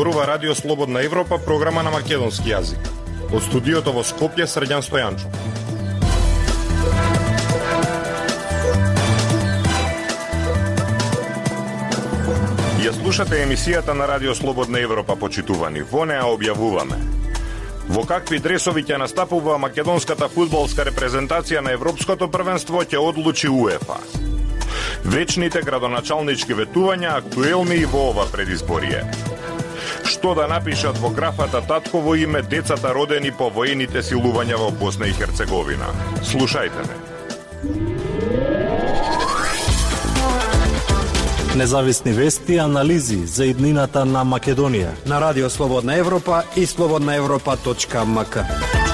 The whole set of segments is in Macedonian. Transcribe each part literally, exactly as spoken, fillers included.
Зборува Радио Слободна Европа, програма на македонски јазик. Од студиото во Скопје, Срđan Стојанчов. Ја слушате емисијата на Радио Слободна Европа, почитувани. Во неа објавуваме: во какви дресови ќе настапува македонската фудбалска репрезентација на Европското првенство ќе одлучи УЕФА. Вечните градоначалнички ветувања актуелни и во ова предизборие. Што да напишат во графата татково име децата родени по воените силувања во Босна и Херцеговина? Слушајте ме. Независни вести и анализи за иднината на Македонија на Радио Слободна Европа и слободна европа точка ем ка.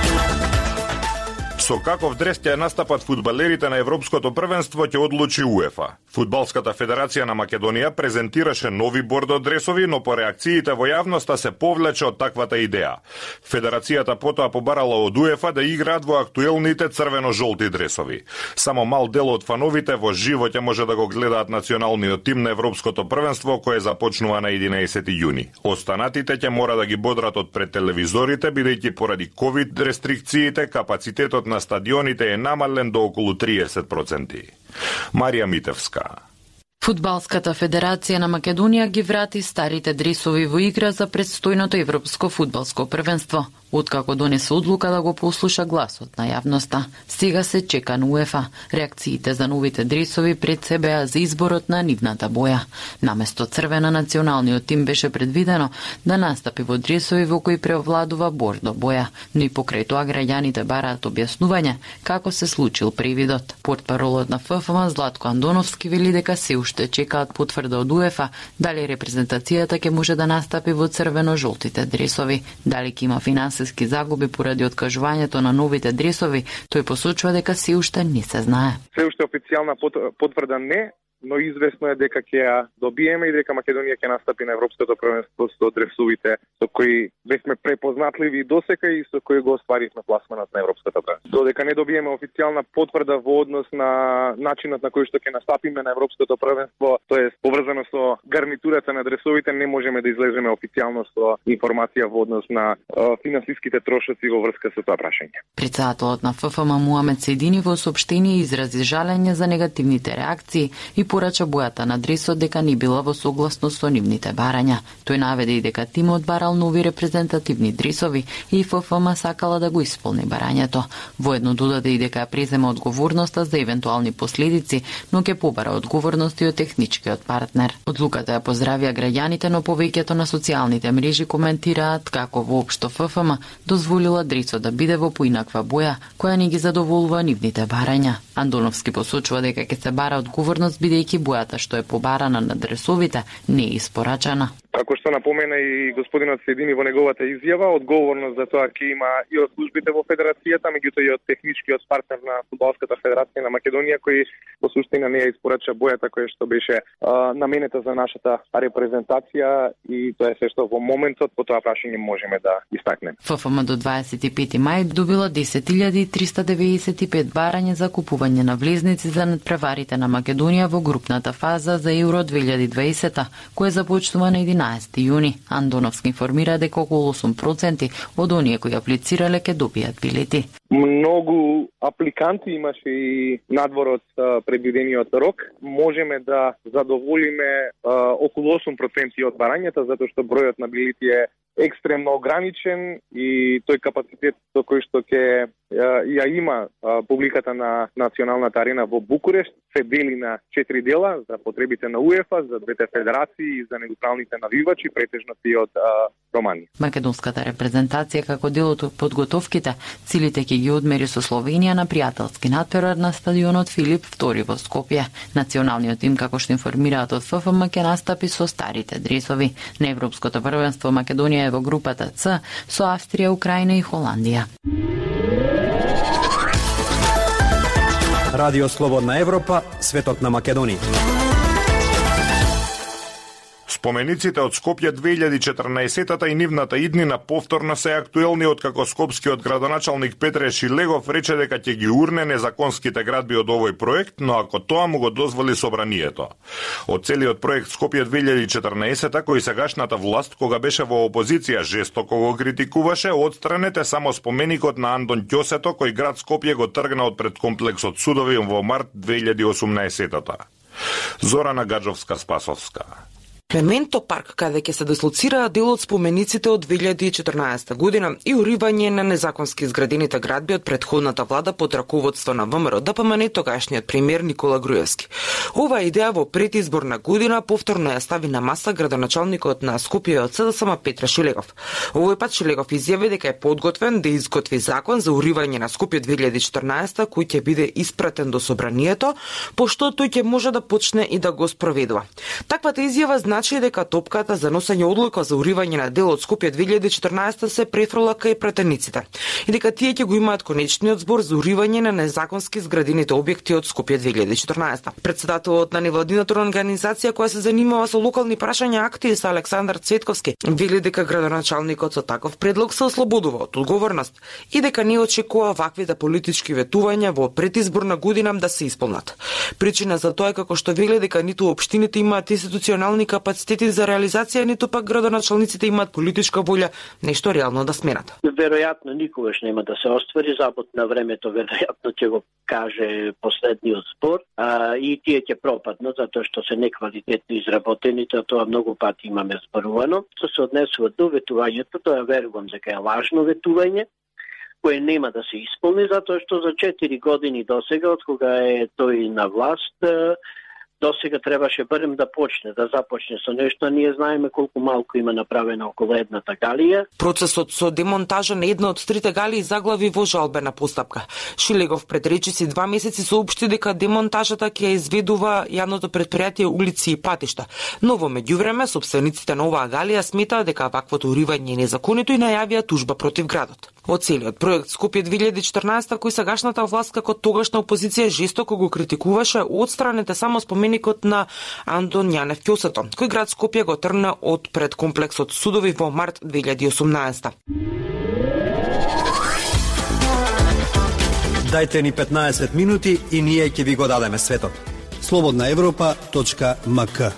Со каков дрес ќе настапат фудбалерите на Европското првенство ќе одлучи УЕФА. Фудбалската федерација на Македонија презентираше нови бордо дресови, но по реакциите во јавноста се повлече од таквата идеја. Федерацијата потоа побарала од УЕФА да играат во актуелните црвено-жолти дресови. Само мал дел од фановите во живо ќе може да го гледаат националниот тим на Европското првенство, кое започнува на единаесети јуни. Останатите ќе мора да ги бодрат од пред телевизорите, бидејќи поради ковид рестрикциите капацитетот на стадионите е намален до околу триесет проценти. Марија Митевска. Фудбалската федерација на Македонија ги врати старите дресови во игра за предстојното Европско фудбалско првенство. Откако донесе одлука да го послуша гласот на јавноста, сега се чека на УЕФА реакциите за новите дресови пред себе за изборот на нивната боја. Наместо црвена, националниот тим беше предвидено да настапи во дресови во кои превладува бордо боја, но и покрај тоа граѓаните бараат објаснување како се случил привидот. Портпаролот на ФФМ Златко Андоновски вели дека се уште чекаат потврда од УЕФА дали репрезентацијата ќе може да настапи во црвено-жолтите дресови, дали ќе има финансиски загуби поради откажувањето на новите дресови. Тој посочува дека се уште не се знае. Се уште официјална потврда не, но известно е дека ќе ја добиеме и дека Македонија ќе настапи на Европското првенство со дресовите со кои бевме препознатливи досека и со кои го остваривме пласманот на Европското првенство. Додека не добиеме официјална потврда во однос на начинот на кој што ќе настапиме на Европското првенство, тоа е поврзано со гарнитурата на дресовите, не можеме да излеземе официјално со информација во однос на uh, финансиските трошоци во врска со тоа прашање. Председателот на ФФМ Муамед Сејдини во соопштение изрази жалење за негативните реакции и порача бојата на дресот дека не била во согласност со нивните барања. Тој наведе и дека тимот барал нови репрезентативни дресови и ФФМ сакала да го исполни барањето. Воедно додаде и дека ја презема одговорноста за евентуални последици, но ќе побара одговорност и од техничкиот партнер. Одлуката ја поздравија граѓаните, но повеќето на социјалните мрежи коментираат како воопшто ФФМ дозволила дресот да биде во поинаква боја, која не ги задоволува нивните барања. Андоновски посочува дека ќе се бара одговорност бидејќи бојата што е побарана на дресовите не е испорачана. Како што напомена и господинот Сејдини во неговата изјава, одговорност за тоа ќе има и од службите во федерацијата, меѓутоа и од техничкиот партнер на Фудбалската федерација на Македонија, кој во суштина не ја испорача бојата која што беше а, наменета за нашата репрезентација, и тоа е се што во моментот по тоа прашање можеме да истакнеме. ФФМ до дваесет и пети мај добила десет илјади триста деветдесет и пет барања за купување на влезници за надпреварите на Македонија во групната фаза за Евро две илјади и дваесета, која започнува на единаесети јуни. Андоновски информира дека околу осум проценти од оние кои аплицирале ќе добијат билети. Многу апликанти имаше и надвор од предвидениот рок. Можеме да задоволиме а, околу осум проценти од барањата, затоа што бројот на билети е екстремно ограничен и тој капацитет со кој што ќе ја има а, публиката на националната арена во Букурешт се дели на четири дела за потребите на УЕФА, за двете федерации и за неутралните навивачи, претежно и од а, Романија. Македонската репрезентација како дел од подготовките целите ќе ги одмери со Словенија на пријателски натпревар на стадионот Филип втори во Скопје. Националниот тим, како што информираат од ФФМ, ќе настапи со старите дресови. На Европското првенство Македонија е во групата Ц со Австрија, Украина и Холандија. Радио Слободна Европа, светот на Македонија. Спомениците од Скопје две илјади и четрнаесеттата и нивната иднина повторно се актуелни откако скопскиот градоначалник Петре Шилегов рече дека ќе ги урне незаконските градби од овој проект, но ако тоа му го дозволи собранието. Од целиот проект Скопје две илјади и четрнаесетта, кој сегашната власт, кога беше во опозиција, жестоко го критикуваше, отстранете само споменикот на Андон Ќосето, кој град Скопје го тргна од предкомплексот судови во март две илјади и осумнаесеттата. Зорана Гаджовска-Спасовска. Мементо парк, каде ќе се дислоцираат дел од спомениците од две илјади и четрнаесетта година и уривање на незаконски изградените градби од претходната влада под раководство на ВМРО ДПМН да тогашниот премиер Никола Груевски. Ова идеја во предизборна година повторно ја стави на маса градоначалникот на Скопје од СДСМ Петре Шилегов. Овој пат Шилегов изјави дека е подготвен да изготви закон за уривање на Скопје две илјади и четрнаесетта кој ќе биде испратен до собранието, пошто тој ќе може да почне и да го спроведува. Таквата изјава значи дека топката за носење одлука за уривање на дел од Скопје две илјади и четрнаесетта се префрла кај пратениците и дека тие ќе го имаат конечниот збор за уривање на незаконски изградените објекти од Скопје две илјади и четрнаесетта. Председателот на невладината организација која се занимава со локални прашања активист Александар Цветковски вели дека градоначалникот со таков предлог се ослободува од одговорност и дека не очекува ваквите политички ветувања во предизборна година да се исполнат. Причина за тоа е како што вели дека ниту општините имаат институционални капацитети за реализација, ниту пак градоначалниците имаат политичка волја нешто реално да сменат. Веројатно никогаш нема да се оствари, забот на времето веројатно ќе го каже последниот збор, а, и тие ќе пропаднат затоа што се неквалитетно изработени, тоа многу пати имаме зборувано. Што се однесува до ветувањето, тоа верувам дека е лажно ветување, кое нема да се исполни, затоа што за четири години досега, од кога е тој на власт, досега требаше барем да почне, да започне со нешто, а ние знаеме колку малку има направено околу едната галија. Процесот со демонтажа на една од трите галии заглави во жалбена постапка. Шилегов пред речиси два месеци соопшти дека демонтажата ќе изведува јавното претпријатие улици и патишта, но во меѓувреме собствениците на оваа галија сметаат дека ваквото уривање е незаконито и најавија тужба против градот. Од целиот проект Скопје две илјади и четрнаесетта, кој сегашната власт како тогашна опозиција жестоко го критикуваше, отстранете само споменикот на Андон Јанев Ќосето, кој град Скопје го тргна од пред комплексот судови во март две илјади и осумнаесетта. Дајте ни петнаесет минути и ние ќе ви го дадеме светот. слободна европа точка ем ка.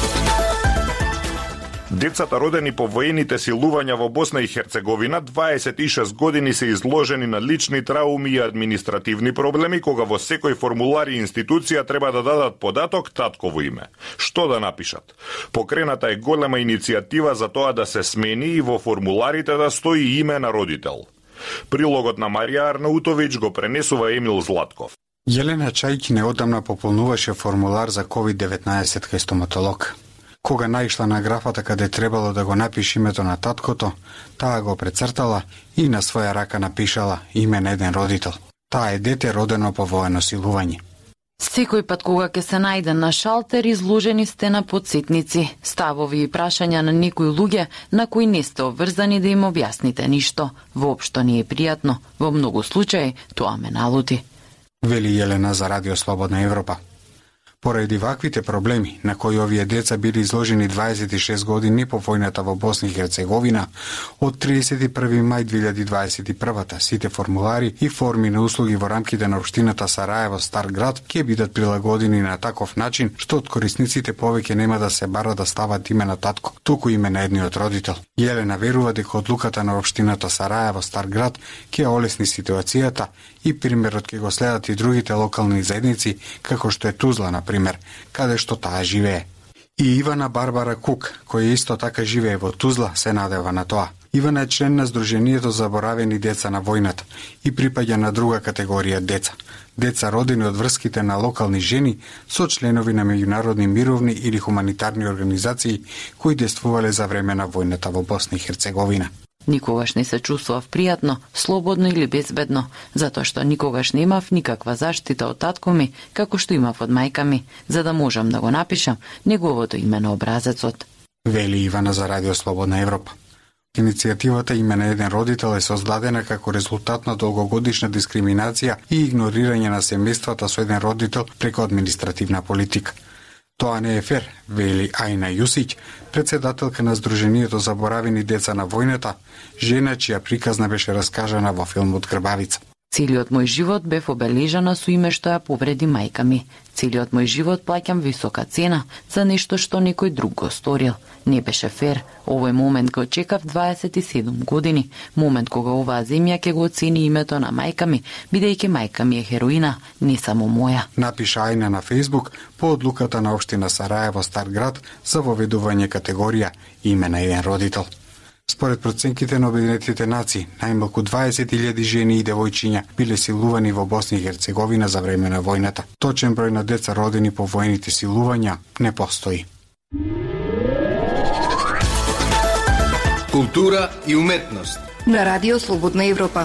Децата родени по воените силувања во Босна и Херцеговина дваесет и шест години се изложени на лични трауми и административни проблеми кога во секој формулар и институција треба да дадат податок татково име. Што да напишат? Покрената е голема иницијатива за тоа да се смени и во формуларите да стои име на родител. Прилогот на Марија Арнаутовиќ го пренесува Емил Златков. Јелена Чајкине одамна пополнуваше формулар за ковид деветнаесет кај стоматолог. Кога наишла на графата каде требало да го напише името на таткото, таа го прецртала и на своја рака напишала име на еден родител. Таа е дете родено по воено силување. Секој пат кога ќе се најде на шалтер, изложени сте на подсетници, ставови и прашања на некои луѓе на кои не сте обврзани да им објасните ништо. Воопшто не е пријатно, во многу случаи тоа ме налути. Вели Јелена за Радио Слободна Европа. Поради ваквите проблеми, на кои овие деца били изложени дваесет и шест години по војната во Босна и Херцеговина, од тридесет и први мај две илјади дваесет и прва сите формулари и форми на услуги во рамките на општината Сараево Стар град ќе бидат прилагодени на таков начин што од корисниците повеќе нема да се бара да стават име на татко, туку име на едниот родител. Јелена верува дека одлуката на општината Сараево Стар град ќе олесни ситуацијата и примерот ќе го следат и другите локални заедници, како што е Тузла, на пример, каде што таа живее. И Ивана Барбара Кук, која исто така живее во Тузла, се надева на тоа. Ивана е член на Сдруженијето Заборавени деца на војната и припаѓа на друга категорија деца. Деца родени од врските на локални жени со членови на меѓународни мировни или хуманитарни организации кои действувале за време на војната во Босна и Херцеговина. Никогаш не се чувствував пријатно, слободно или безбедно, затоа што никогаш не имав никаква заштита од татко ми, како што имав од мајка ми, за да можам да го напишам неговото име на образецот. Вели Ивана за Радио Слободна Европа. Иницијативата име на еден родител е создадена како резултат на долгогодишна дискриминација и игнорирање на семејствата со еден родител преку административна политика. Тоа не е фер, вели Ајна Јусиќ, председателка на Сдруженијето Заборавени деца на војната, жена чија приказна беше раскажана во филмот Грбавица. Целиот мој живот бев обележана со име што ја повреди мајка ми. Целиот мој живот плаќам висока цена за нешто што некој друг го сторил. Не беше фер. Овој момент го чекав дваесет и седум години. Момент кога оваа земја ќе го оцени името на мајка ми, бидејќи мајка ми е хероина, не само моја. Напиша Ајна на Фејсбук по одлуката на општина Сараево Стар град за воведување категорија име на еден родител. Според проценките на Обединетите нации, најмалку дваесет илјади жени и девојчиња биле силувани во Босна и Херцеговина за време на војната. Точен број на деца родени по војните силувања не постои. Култура и уметност на Радио Слободна Европа.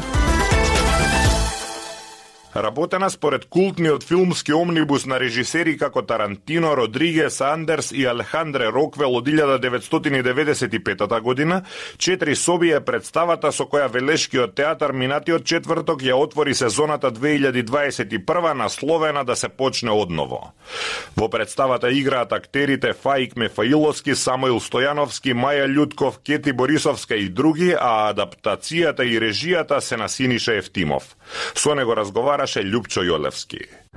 Работена според култниот филмски омнибус на режисери како Тарантино, Родригес, Андерс и Алехандре Роквел од илјада деветстотини деветдесет и петата година, Четири соби е представата со која Велешкиот театар минатиот четврток ја отвори сезоната две илјади дваесет и прва насловена да се почне одново. Во представата играат актерите Фаик Мефаиловски, Самуил Стојановски, Маја Љутков, Кети Борисовска и други, а адаптацијата и режијата се на Синиша Евтимов. Со него разговара Љупчо Јолевски.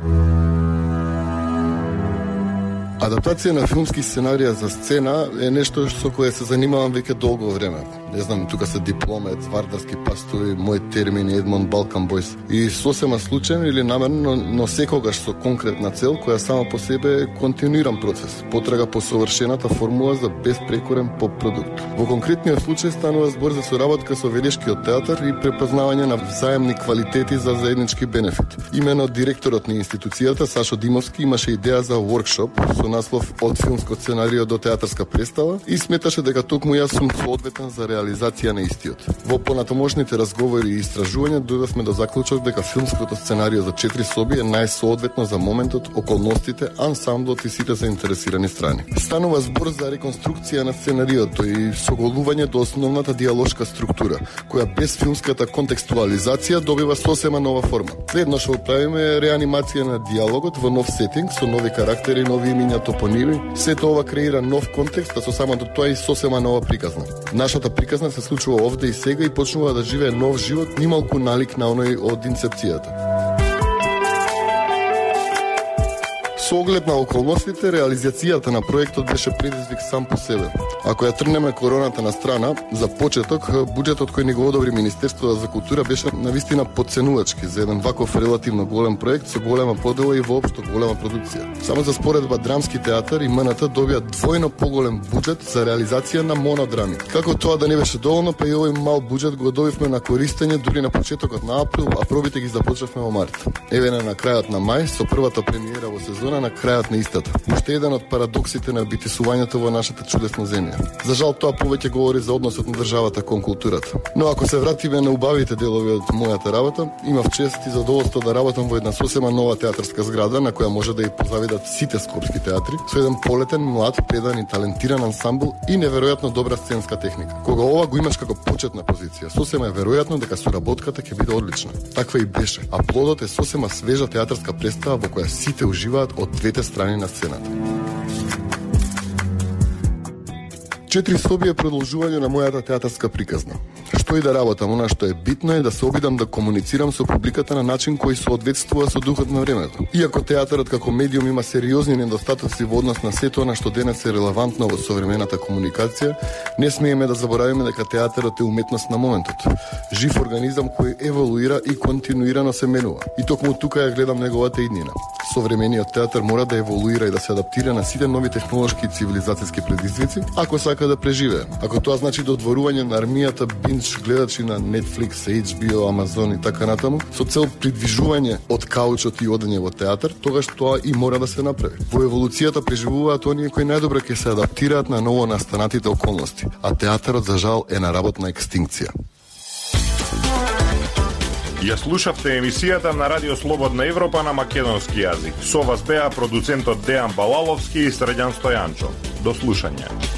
Адаптација на филмски сценарија за сцена е нешто со кое се занимавам веќе долго време. Не знам, тука се Дипломет, Вардарски пастови, мој термин Едмон Балкан Бойс. И сосема случајно или намерно, но секогаш со конкретна цел која само по себе е континуиран процес, потрага по совршената формула за безпрекорен поп-продукт. Во конкретниот случај станува збор за соработка со Велешкиот театар и препознавање на взаемни квалитети за заеднички бенефит. Имено директорот на институцијата Сашо Димовски имаше идеја за воркшоп со наслов од филмско сценарио до театарска представа и сметаше дека токму јас сум соодветен за реализација на истиот. Во понатомошните разговори и истражувања дојдовме до заклучок дека филмското сценарио за Четири соби е најсоодветно за моментот, околностите, ансамблот и сите заинтересирани страни. Станува збор за реконструкција на сценариото и соголување до основната диалошка структура, која без филмската контекстуализација добива сосема нова форма. Следно што правиме е реанимација на диалогот во нов сетинг со нови карактери, нови имиња, топоними. Сето ова креира нов контекст, а со самото тоа и сосема нова приказна. Нашата приказна се случува овде и сега и почнува да живее нов живот, нималку налик на оној од инцепцијата. Со оглед на околностите, реализацијата на проектот беше предизвик сам по себе. Ако ја тргнеме короната на страна, за почеток, буџетот кој ни го одобри Министерството за култура беше навистина подценувачки за еден ваков релативно голем проект со голема подела и воопшто голема продукција. Само за споредба Драмски театар и МНТ добија двојно поголем буџет за реализација на монодрами. Како тоа да не беше доволно, па и овој мал буџет го добивме на користење дури на почетокот на април, а пробите ги започнавме во март. Еве на крајот на мај со првата премиера во сезона на крајот на истата. Уште еден од парадоксите на битисувањето во нашата чудесна земја. За жал тоа повеќе говори за односот на државата кон културата. Но ако се вратиме на убавите делови од мојата работа, имав чест и задоволство да работам во една сосема нова театарска зграда на која може да ја позавидат сите скопски театри, со еден полетен, млад, предан и талентиран ансамбл и неверојатно добра сценска техника. Кога ова го имаш како почетна позиција, сосема е веројатно дека соработката ќе биде одлична. Таква и беше, а плодот е сосема свежа театарска представа во која сите уживаат од двете страни на сцената. Четири соби е продолжување на мојата театарска приказна. Што и да работам, она што е битно е да се обидам да комуницирам со публиката на начин кој соодветствува со духот на времето. Иако театарот како медиум има сериозни недостатоци во однос на сето она што денес е релевантно во современата комуникација, не смееме да заборавиме дека театарот е уметност на моментот. Жив организам кој еволуира и континуирано се менува. И токму тука ја гледам неговата иднина. Современиот театар мора да еволуира и да се адаптира на сите нови технолошки и цивилизацијски предизвици, ако сака да преживее. Ако тоа значи додворување на армијата бинч гледачи на Netflix, H B O, Amazon и така натаму, со цел придвижување од каучот и одење во театар, тогаш тоа и мора да се направи. Во еволуцијата преживуваат оние кои најдобро ќе се адаптираат на ново настанатите околности, а театарот за жал е на работна екстинкција. Ја слушавте емисијата на Радио Слободна Европа на македонски јазик. Со вас беа продуцентот Дејан Балаловски и Средјан Стојанчо. До слушање.